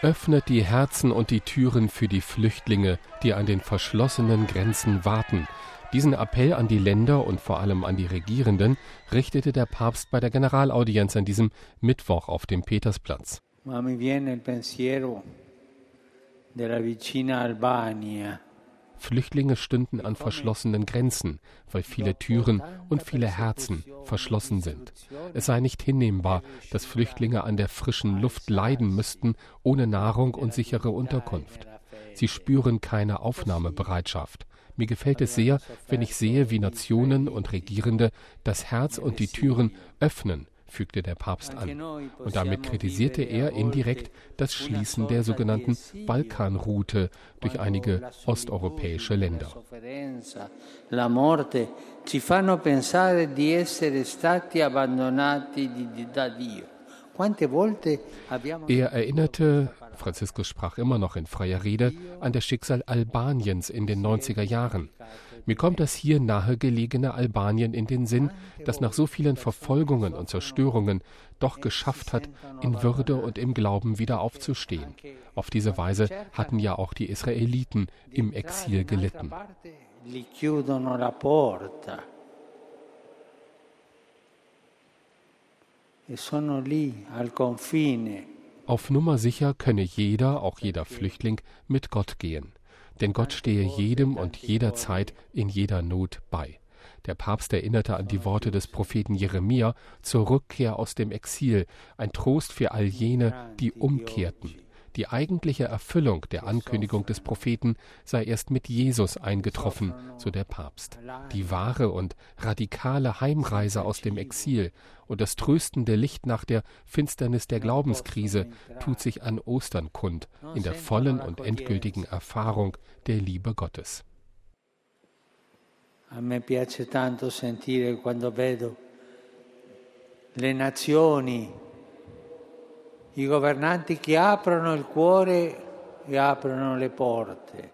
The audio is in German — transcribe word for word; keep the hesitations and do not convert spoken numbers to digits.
Öffnet die Herzen und die Türen für die Flüchtlinge, die an den verschlossenen Grenzen warten. Diesen Appell an die Länder und vor allem an die Regierenden richtete der Papst bei der Generalaudienz an diesem Mittwoch auf dem Petersplatz. Ma mi viene il pensiero della vicina Albania. Flüchtlinge stünden an verschlossenen Grenzen, weil viele Türen und viele Herzen verschlossen sind. Es sei nicht hinnehmbar, dass Flüchtlinge an der frischen Luft leiden müssten, ohne Nahrung und sichere Unterkunft. Sie spüren keine Aufnahmebereitschaft. Mir gefällt es sehr, wenn ich sehe, wie Nationen und Regierende das Herz und die Türen öffnen, fügte der Papst an. Und damit kritisierte er indirekt das Schließen der sogenannten Balkanroute durch einige osteuropäische Länder. La morte ci fanno pensare di essere stati abbandonati da Dio. Er erinnerte, Franziskus sprach immer noch in freier Rede, an das Schicksal Albaniens in den neunziger Jahren. Mir kommt das hier nahegelegene Albanien in den Sinn, das nach so vielen Verfolgungen und Zerstörungen doch geschafft hat, in Würde und im Glauben wieder aufzustehen. Auf diese Weise hatten ja auch die Israeliten im Exil gelitten. Auf Nummer sicher könne jeder, auch jeder Flüchtling, mit Gott gehen. Denn Gott stehe jedem und jederzeit in jeder Not bei. Der Papst erinnerte an die Worte des Propheten Jeremia zur Rückkehr aus dem Exil, ein Trost für all jene, die umkehrten. Die eigentliche Erfüllung der Ankündigung des Propheten sei erst mit Jesus eingetroffen, so der Papst. Die wahre und radikale Heimreise aus dem Exil und das tröstende Licht nach der Finsternis der Glaubenskrise tut sich an Ostern kund, in der vollen und endgültigen Erfahrung der Liebe Gottes. A me piace tanto sentire quando vedo le nazioni, i governanti che aprono il cuore e aprono le porte.